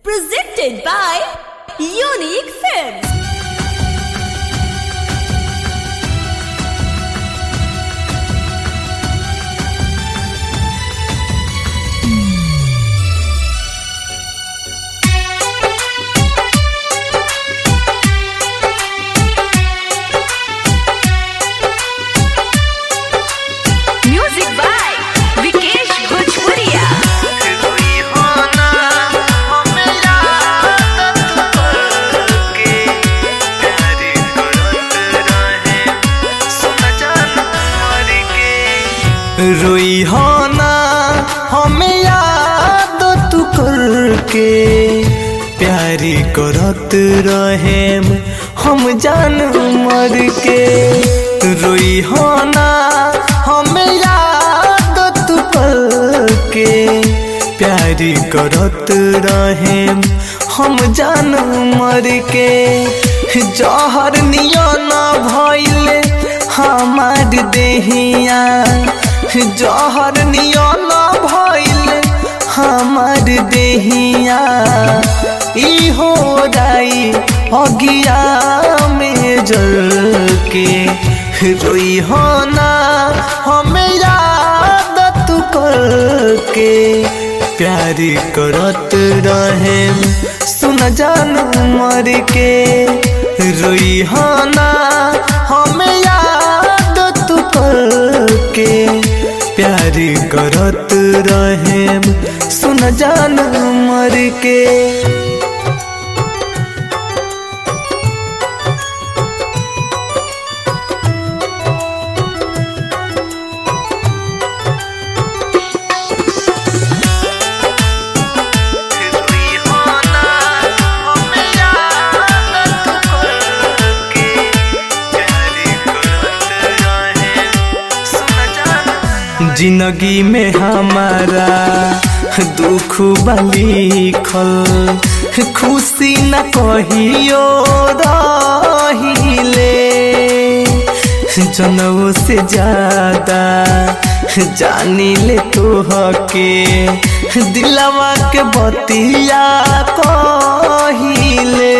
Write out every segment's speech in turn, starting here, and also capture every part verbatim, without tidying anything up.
Presented by Unique Films. Music by Vikesh Bhojpuria. रोई हो ना हमें याद तू करके प्यारी करत रहे हम जान मर के। रोई हो ना हमें याद तू करके प्यारी करत रहे हम जान मर के। जहर नियन भइले हमार देहिया, जहर नियन भइले हमार देहिया। ई हो जाई अगिया में जल के। रोई हो ना हमें याद तू करके प्यारी करत रहे सुन जान मर के। रोई हो ना हमें याद तू करके प्यारी करत रहे सुन जान मर के। जिंदगी में हमारा दुख लिखल, खुशी न कहियो रहिले। जनऊ से ज्यादा जानी ले तोहके, दिलवा के बतिया कहिले।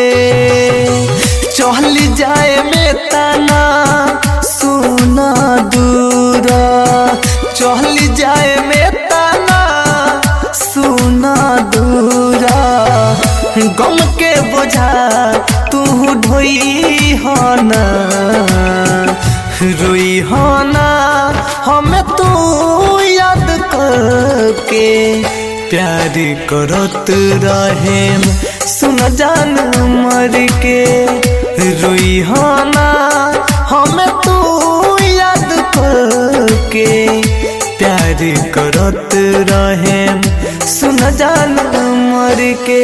चल जाए में तना सुना दूरा, चल जाए में तना सुना दूरा। गम के बोझा तू ढोई हो ना, रोई हो ना हमें तू याद करके प्यारी करत रहे सुन जान मर के। रोई हो ना हमें तू याद करके प्यारी करत रहे सुन जान मर के।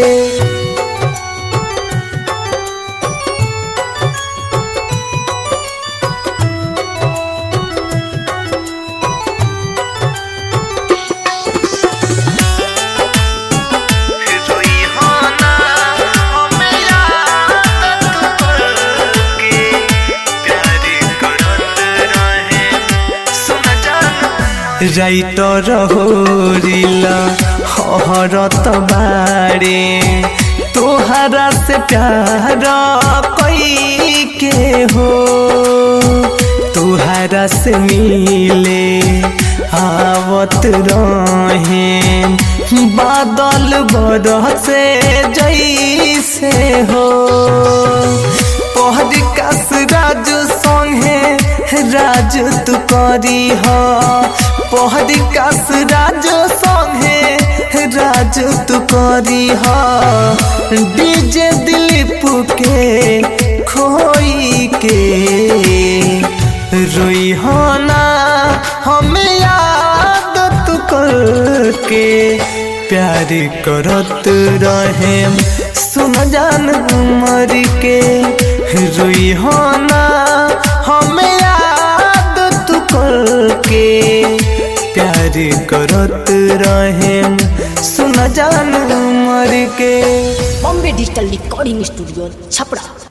राइटर होरिला हरत बारे तोहरा से प्यार कई के हो। तोहरा से मिले आवत रहे बादल बरसे जैसे हो। पहर कास राज संगे राज तू करी हो, पहर कास राज संगे राज तू करी हो। डीजे दिलीप के खोई के रोई हो ना हमें याद तू करके प्यारी करत रहे सुन जान मर के। रोई हो ना हमें याद तू करके प्यारी करत रहे सुन जान मर के। Bombay digital recording studio Chhapra.